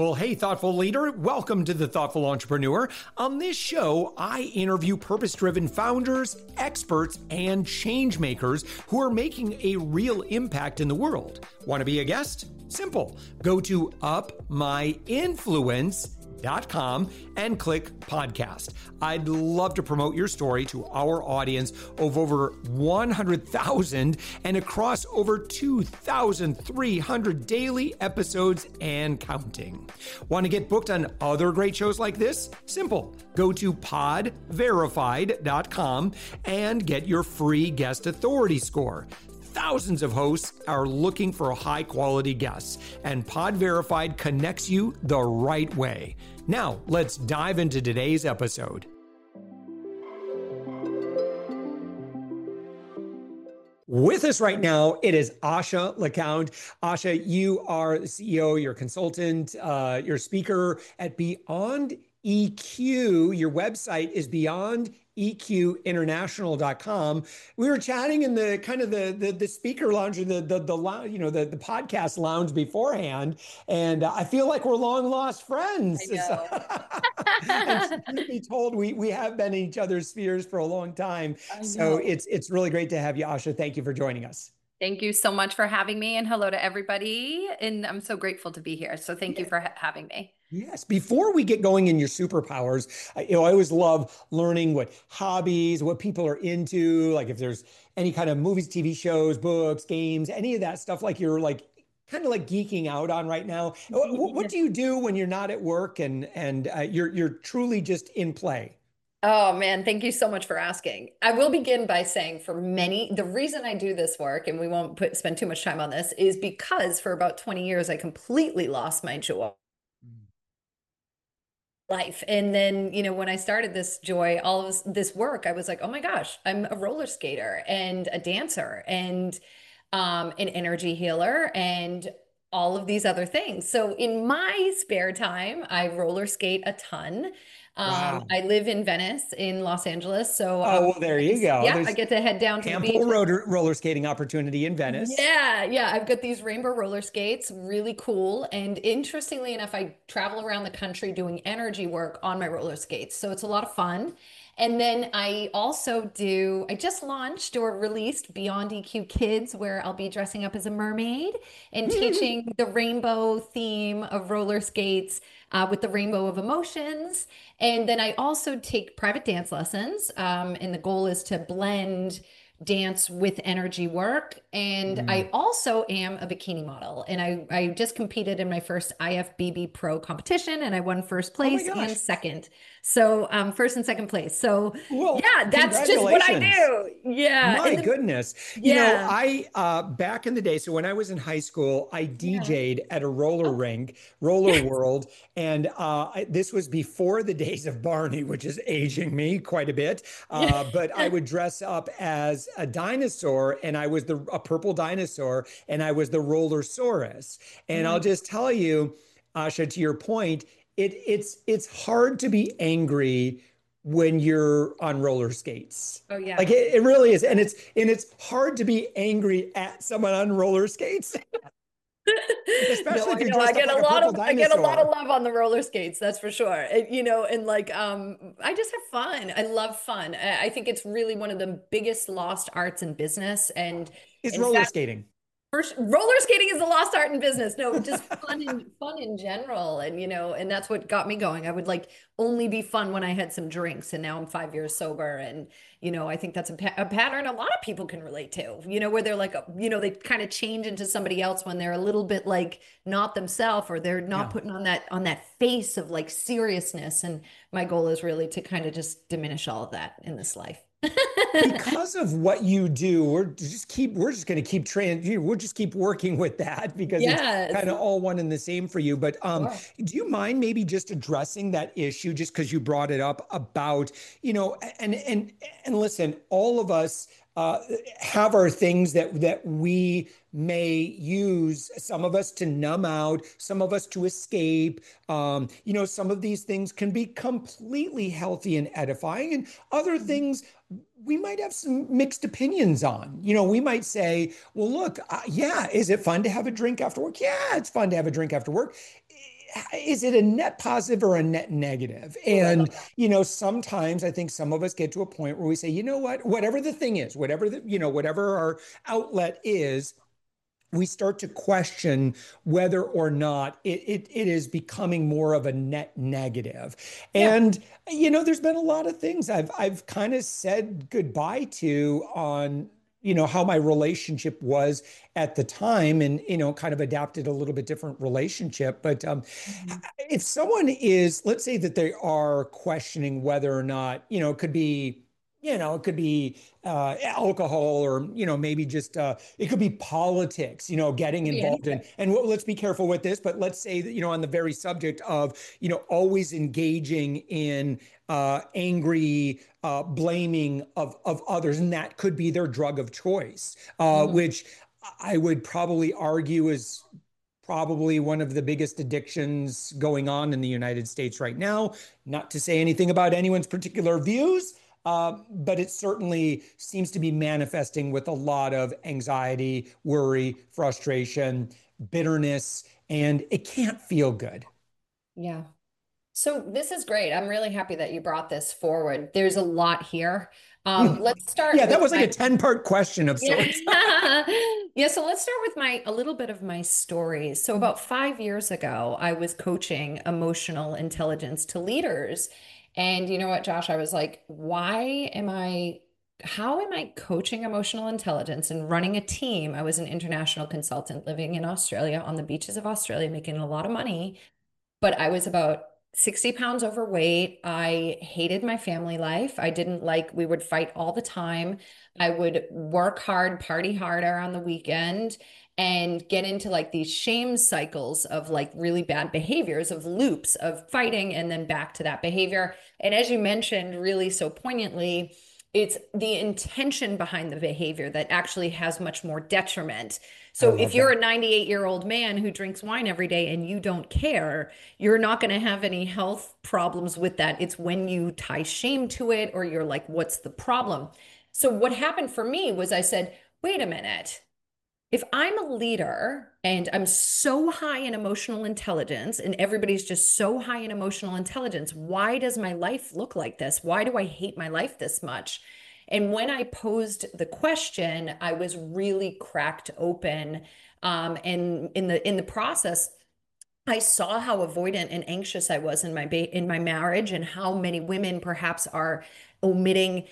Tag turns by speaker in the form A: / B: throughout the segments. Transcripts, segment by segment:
A: Well, hey, thoughtful leader, welcome to the Thoughtful Entrepreneur. On this show, I interview purpose-driven founders, experts, and change makers who are making a real impact in the world. Want to be a guest? Simple. Go to upmyinfluence.com and click podcast. I'd love to promote your story to our audience of over 100,000 and across over 2,300 daily episodes and counting. Want to get booked on other great shows like this? Simple. Go to podverified.com and get your free guest authority score. Thousands of hosts are looking for high quality guests, and Pod Verified connects you the right way. Now, let's dive into today's episode. With us right now, it is Asha LeCount. Asha, you are the CEO, you're a consultant, you're a speaker at Beyond EQ. Your website is beyondeqinternational.com. We were chatting in the kind of the speaker lounge, or the podcast lounge beforehand, and I feel like we're long lost friends.
B: I know.
A: And truth be told, we have been in each other's spheres for a long time. So it's really great to have you, Asha. Thank you for joining us.
B: Thank you so much for having me, and hello to everybody. And I'm so grateful to be here. So thank you for having me.
A: Yes. Before we get going in your superpowers, I always love learning what hobbies, what people are into, like if there's any kind of movies, TV shows, books, games, any of that stuff, like you're like kind of like geeking out on right now. What do you do when you're not at work and you're truly just in play?
B: Oh man, thank you so much for asking. I will begin by saying the reason I do this work, and we won't spend too much time on this, is because for about 20 years, I completely lost my joy. Life. And then, when I started this joy, all of this work, I was like, oh my gosh, I'm a roller skater and a dancer and an energy healer and all of these other things. So in my spare time, I roller skate a ton.
A: Wow.
B: I live in Venice in Los Angeles. So
A: well, there you go.
B: Yeah, I get to head down to the beach.
A: Ample roller skating opportunity in Venice.
B: Yeah. I've got these rainbow roller skates, really cool. And interestingly enough, I travel around the country doing energy work on my roller skates. So it's a lot of fun. And then I just launched or released Beyond EQ Kids, where I'll be dressing up as a mermaid and teaching the rainbow theme of roller skates with the rainbow of emotions. And then I also take private dance lessons. And the goal is to blend dance with energy work. And I also am a bikini model. And I just competed in my first IFBB Pro competition, and I won first place and second. So first and second place. So yeah, that's just what I do. Yeah.
A: My goodness. I back in the day, so when I was in high school, I DJ'd at a roller rink, Roller World. And this was before the days of Barney, which is aging me quite a bit. But I would dress up as a dinosaur, and I was a purple dinosaur, and I was the Rollersaurus. And I'll just tell you, Asha, to your point, it's hard to be angry when you're on roller skates.
B: Oh yeah.
A: Like it really is. And it's hard to be angry at someone on roller skates. Especially if you're dressed up like a purple dinosaur.
B: I get a lot of love on the roller skates, that's for sure. I just have fun. I love fun. I think it's really one of the biggest lost arts in business. And
A: it's roller skating.
B: First, roller skating is the lost art in business. No, just fun in general. And, and that's what got me going. I would only be fun when I had some drinks, and now I'm 5 years sober. And, I think that's a pattern a lot of people can relate to, where they're they kind of change into somebody else when they're a little bit not themselves, or they're not putting on that face of seriousness. And my goal is really to kind of just diminish all of that in this life.
A: Because of what you do, we're just going to keep we'll just keep working with that, because it's kind of all one and the same for you. But do you mind maybe just addressing that issue, just because you brought it up about, and listen, all of us have our things that we may use, some of us to numb out, some of us to escape. Some of these things can be completely healthy and edifying, and other things we might have some mixed opinions on. We might say, well, look, is it fun to have a drink after work? Yeah, it's fun to have a drink after work. is it a net positive or a net negative?
B: Ooh, I
A: And,
B: love that.
A: sometimes I think some of us get to a point where we say, you know what, whatever the thing is, whatever whatever our outlet is, we start to question whether or not it is becoming more of a net negative.
B: Yeah.
A: And, there's been a lot of things I've kind of said goodbye to on, how my relationship was at the time and, kind of adapted a little bit different relationship. But
B: Mhm.
A: if someone is, let's say that they are questioning whether or not, it could be alcohol or, maybe just it could be politics, getting
B: Could be
A: involved
B: anything.
A: in. And let's be careful with this, but let's say that, on the very subject of, always engaging in angry blaming of others, and that could be their drug of choice,
B: Mhm.
A: which I would probably argue is probably one of the biggest addictions going on in the United States right now. Not to say anything about anyone's particular views, but it certainly seems to be manifesting with a lot of anxiety, worry, frustration, bitterness, and it can't feel good.
B: Yeah. So this is great. I'm really happy that you brought this forward. There's a lot here. Let's
A: Yeah,
B: start
A: that
B: with
A: was like
B: my
A: a 10-part question of
B: yeah.
A: sorts.
B: Yeah, so let's start with a little bit of my story. So about 5 years ago, I was coaching emotional intelligence to leaders. And you know what, Josh, I was like, how am I coaching emotional intelligence and running a team? I was an international consultant living in Australia on the beaches of Australia, making a lot of money, but I was about 60 pounds overweight. I hated my family life. I didn't like, we would fight all the time. I would work hard, party harder on the weekend, and get into like these shame cycles of like really bad behaviors, of loops of fighting and then back to that behavior. And as you mentioned, really so poignantly, it's the intention behind the behavior that actually has much more detriment.
A: I
B: So if
A: love
B: you're a
A: that.
B: 98-year-old man who drinks wine every day and you don't care, you're not going to have any health problems with that. It's when you tie shame to it or you're like, what's the problem? So what happened for me was I said, wait a minute. If I'm a leader and I'm so high in emotional intelligence and everybody's just so high in emotional intelligence, why does my life look like this? Why do I hate my life this much? And when I posed the question, I was really cracked open. And in the process, I saw how avoidant and anxious I was in my marriage, and how many women perhaps are omitting,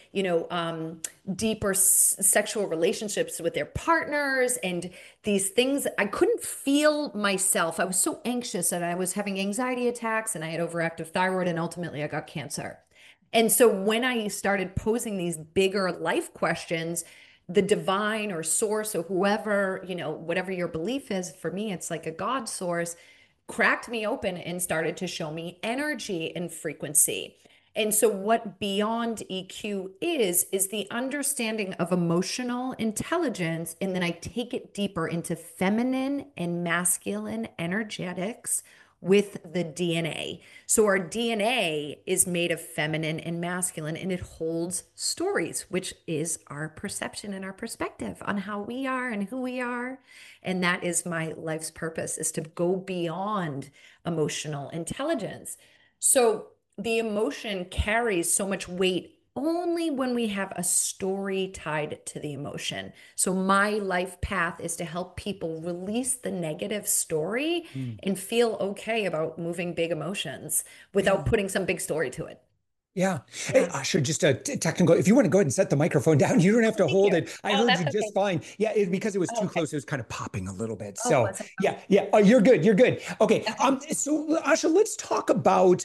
B: deeper sexual relationships with their partners, and these things. I couldn't feel myself. I was so anxious, and I was having anxiety attacks, and I had overactive thyroid, and ultimately I got cancer. And so when I started posing these bigger life questions, the divine or source or whoever, whatever your belief is, for me, it's like a God source, cracked me open and started to show me energy and frequency. And so, what Beyond EQ is the understanding of emotional intelligence. And then I take it deeper into feminine and masculine energetics with the DNA. So, our DNA is made of feminine and masculine, and it holds stories, which is our perception and our perspective on how we are and who we are. And that is my life's purpose, is to go beyond emotional intelligence. So the emotion carries so much weight only when we have a story tied to the emotion. So my life path is to help people release the negative story
A: Mm.
B: and feel okay about moving big emotions without
A: Yeah.
B: putting some big story to it.
A: Yeah. Hey,
B: Yeah.
A: Asha, just a technical. If you want to go ahead and set the microphone down, you don't have to
B: Thank
A: hold
B: you.
A: it. I
B: Oh,
A: heard you
B: that's
A: just
B: okay.
A: fine. Yeah, because it was
B: Oh,
A: too
B: okay.
A: close. It was kind of popping a little bit.
B: Oh,
A: So
B: was it?
A: yeah, yeah. Oh, you're good. You're good. Okay.
B: Okay.
A: So Asha, let's talk about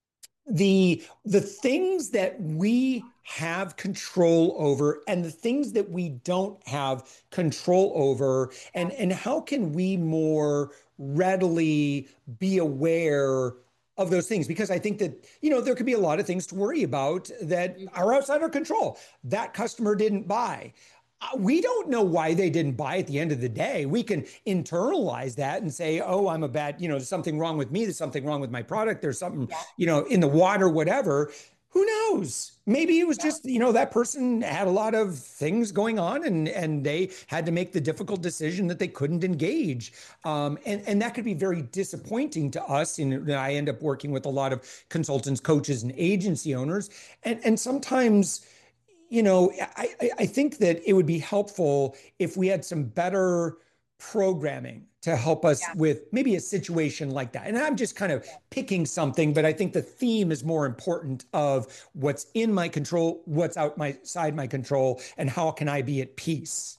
A: the things that we have control over and the things that we don't have control over,
B: Yeah.
A: and how can we more readily be aware of those things, because I think that there could be a lot of things to worry about that are outside our control. That customer didn't buy. We don't know why they didn't buy at the end of the day. We can internalize that and say, oh, I'm a bad, there's something wrong with me. There's something wrong with my product. There's something,
B: Yeah.
A: in the water, whatever. Who knows? Maybe it was just, that person had a lot of things going on and they had to make the difficult decision that they couldn't engage. And that could be very disappointing to us. And I end up working with a lot of consultants, coaches, and agency owners. And sometimes, I think that it would be helpful if we had some better programming to help us
B: Yeah.
A: with maybe a situation like that. And I'm just kind of picking something, but I think the theme is more important of what's in my control, what's outside my control, and how can I be at peace.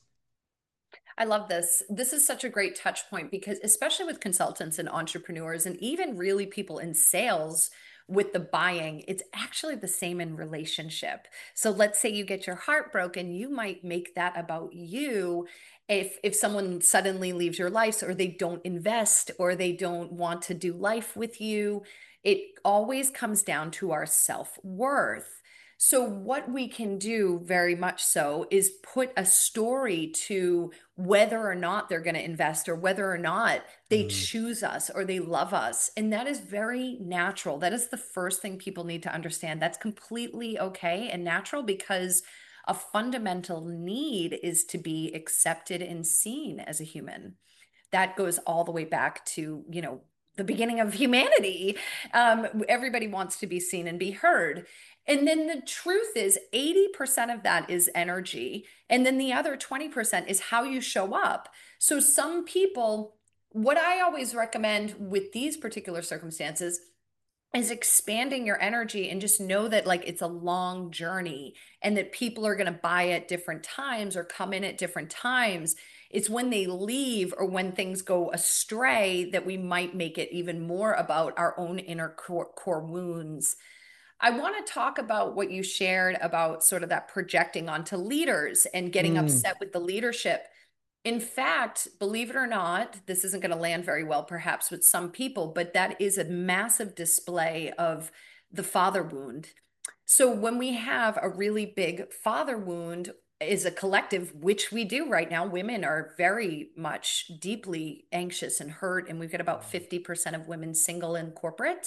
B: I love this. This is such a great touch point because, especially with consultants and entrepreneurs, and even really people in sales with the buying, it's actually the same in relationship. So let's say you get your heart broken, you might make that about you. If someone suddenly leaves your life, or they don't invest, or they don't want to do life with you, it always comes down to our self-worth. So, what we can do very much so is put a story to whether or not they're going to invest, or whether or not they
A: Mm.
B: choose us or they love us. And that is very natural. That is the first thing people need to understand. That's completely okay and natural, because a fundamental need is to be accepted and seen as a human. That goes all the way back to, the beginning of humanity. Everybody wants to be seen and be heard. And then the truth is, 80% of that is energy. And then the other 20% is how you show up. So some people, what I always recommend with these particular circumstances is expanding your energy, and just know that, like, it's a long journey, and that people are going to buy at different times or come in at different times. It's when they leave or when things go astray that we might make it even more about our own inner core wounds. I want to talk about what you shared about sort of that projecting onto leaders and getting
A: Mm.
B: upset with the leadership. In fact, believe it or not, this isn't going to land very well perhaps with some people, but that is a massive display of the father wound. So when we have a really big father wound is a collective, which we do right now, women are very much deeply anxious and hurt, and we've got about 50% of women single in corporate.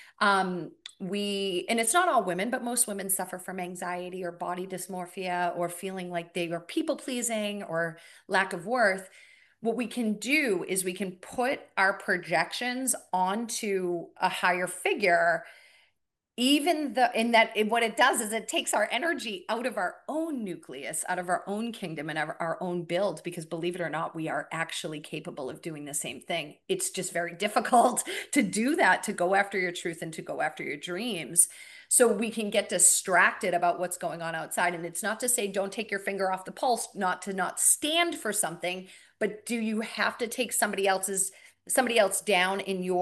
B: Um, and it's not all women, but most women suffer from anxiety or body dysmorphia, or feeling like they are people pleasing, or lack of worth. What we can do is we can put our projections onto a higher figure, even the in that what it does is it takes our energy out of our own nucleus, out of our own kingdom, and our own build, because believe it or not, we are actually capable of doing the same thing. It's just very difficult to do that, to go after your truth and to go after your dreams. So we can get distracted about what's going on outside. And it's not to say don't take your finger off the pulse, not to not stand for something, but do you have to take somebody else down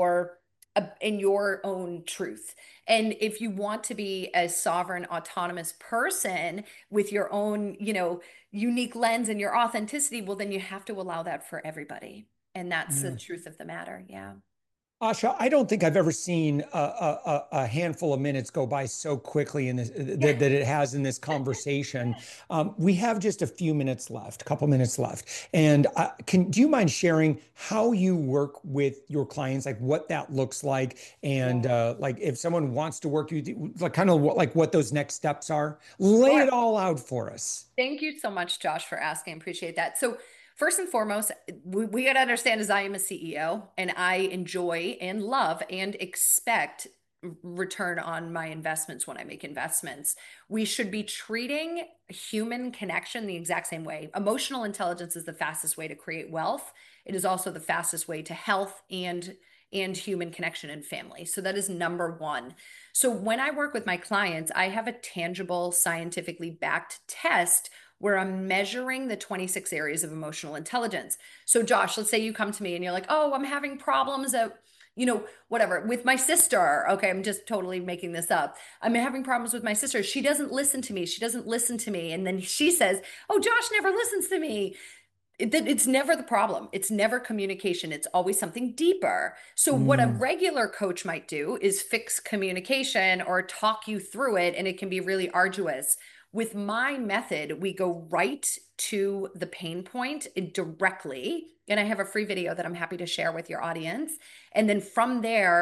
B: in your own truth? And if you want to be a sovereign, autonomous person with your own, unique lens and your authenticity, well, then you have to allow that for everybody. And that's the
A: Yeah.
B: truth of the matter. Yeah.
A: Asha, I don't think I've ever seen a handful of minutes go by so quickly in this
B: Yeah.
A: that it has in this conversation. We have just a few minutes left, a couple minutes left, and do you mind sharing how you work with your clients, like what that looks like, and
B: Yeah.
A: like if someone wants to work you, like kind of what those next steps are? Lay
B: Sure.
A: it all out for us.
B: Thank you so much, Josh, for asking. Appreciate that. So, first and foremost, we got to understand, as I am a CEO and I enjoy and love and expect return on my investments when I make investments, we should be treating human connection the exact same way. Emotional intelligence is the fastest way to create wealth. It is also the fastest way to health and human connection and family. So that is number one. So when I work with my clients, I have a tangible, scientifically backed test where I'm measuring the 26 areas of emotional intelligence. So, Josh, let's say you come to me and you're like, oh, I'm having problems at, whatever, with my sister. Okay, I'm just totally making this up. I'm having problems with my sister. She doesn't listen to me. She doesn't listen to me. And then she says, oh, Josh never listens to me. It's never the problem. It's never communication. It's always something deeper. So, what a
A: Mm.
B: regular coach might do is fix communication or talk you through it, and it can be really arduous. With my method, we go right to the pain point directly. And I have a free video that I'm happy to share with your audience. And then from there,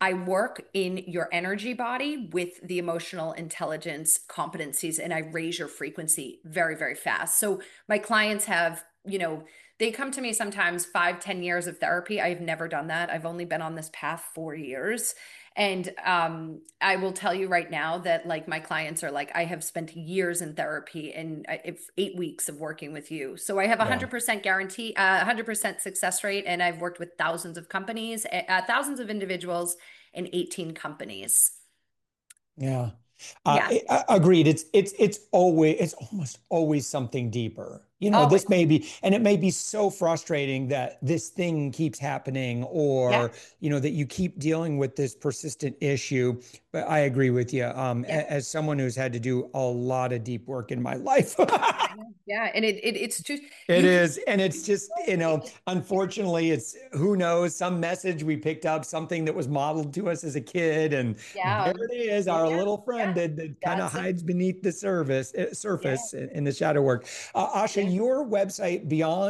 B: I work in your energy body with the emotional intelligence competencies, and I raise your frequency very, very fast. So my clients have, they come to me sometimes 5, 10 years of therapy. I've never done that. I've only been on this path 4 years. And I will tell you right now that like my clients are like, I have spent years in therapy and 8 weeks of working with you. So I have 100% guarantee, 100% success rate. And I've worked with thousands of companies, thousands of individuals in 18 companies.
A: Yeah. Agreed. It's almost always something deeper. This may be, and it may be so frustrating that this thing keeps happening or, that you keep dealing with this persistent issue. But I agree with you. As someone who's had to do a lot of deep work in my life.
B: Yeah. And it's just,
A: it is. And it's just, unfortunately, it's, who knows, some message we picked up, something that was modeled to us as a kid. And there it is, our little friend that kind of hides beneath the surface in the shadow work. Asha, your website,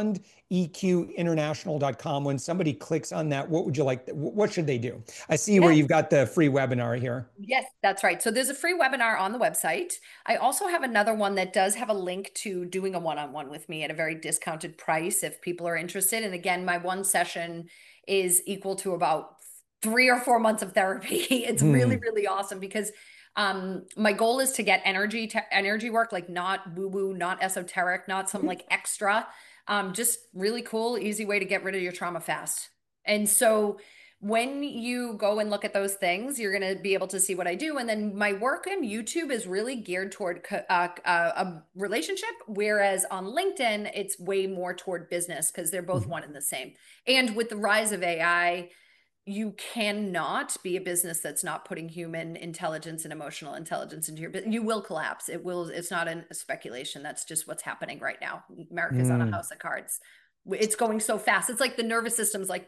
A: BeyondEQInternational.com, when somebody clicks on that, what should they do? I see where you've got the free webinar here.
B: Yes, that's right. So there's a free webinar on the website. I also have another one that does have a link to doing a one-on-one with me at a very discounted price if people are interested. And again, my one session is equal to about 3 or 4 months of therapy. It's really, really awesome because my goal is to get energy work, like not woo-woo, not esoteric, not some like extra, just really cool, easy way to get rid of your trauma fast. And so when you go and look at those things, you're going to be able to see what I do. And then my work on YouTube is really geared toward a relationship, whereas on LinkedIn, it's way more toward business because they're both one and the same. And with the rise of AI, you cannot be a business that's not putting human intelligence and emotional intelligence into your business. You will collapse. It's not a speculation. That's just what's happening right now. America's on a house of cards. It's going so fast. It's like the nervous system's like,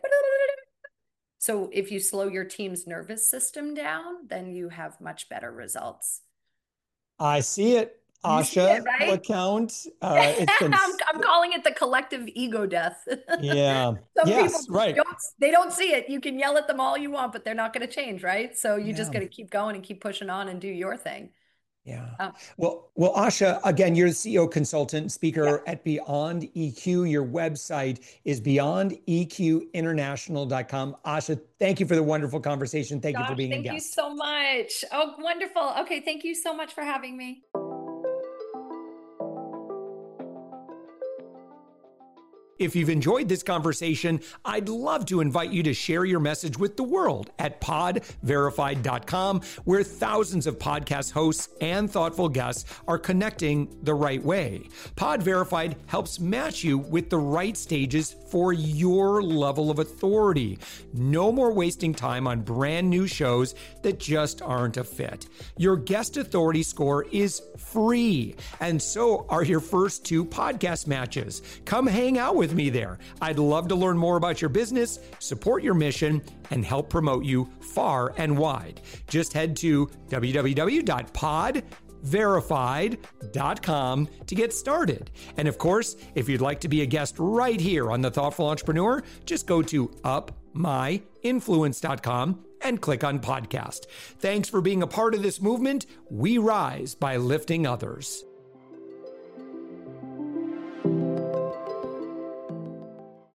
B: so if you slow your team's nervous system down, then you have much better results.
A: I see it. Asha, right? Account.
B: I'm calling it the collective ego death.
A: Yeah. Yes, right.
B: They don't see it. You can yell at them all you want, but they're not going to change, right? So you just got to keep going and keep pushing on and do your thing.
A: Yeah. Well, Asha, again, you're the CEO consultant, speaker at Beyond EQ. Your website is BeyondEQInternational.com. Asha, thank you for the wonderful conversation. Thank you for being a guest.
B: Thank you so much. Oh, wonderful. Okay. Thank you so much for having me.
A: If you've enjoyed this conversation, I'd love to invite you to share your message with the world at podverified.com, where thousands of podcast hosts and thoughtful guests are connecting the right way. Pod Verified helps match you with the right stages for your level of authority. No more wasting time on brand new shows that just aren't a fit. Your guest authority score is free, and so are your first 2 podcast matches. Come hang out with me there. I'd love to learn more about your business, support your mission, and help promote you far and wide. Just head to www.podverified.com to get started. And of course, if you'd like to be a guest right here on The Thoughtful Entrepreneur, just go to upmyinfluence.com and click on podcast. Thanks for being a part of this movement. We rise by lifting others.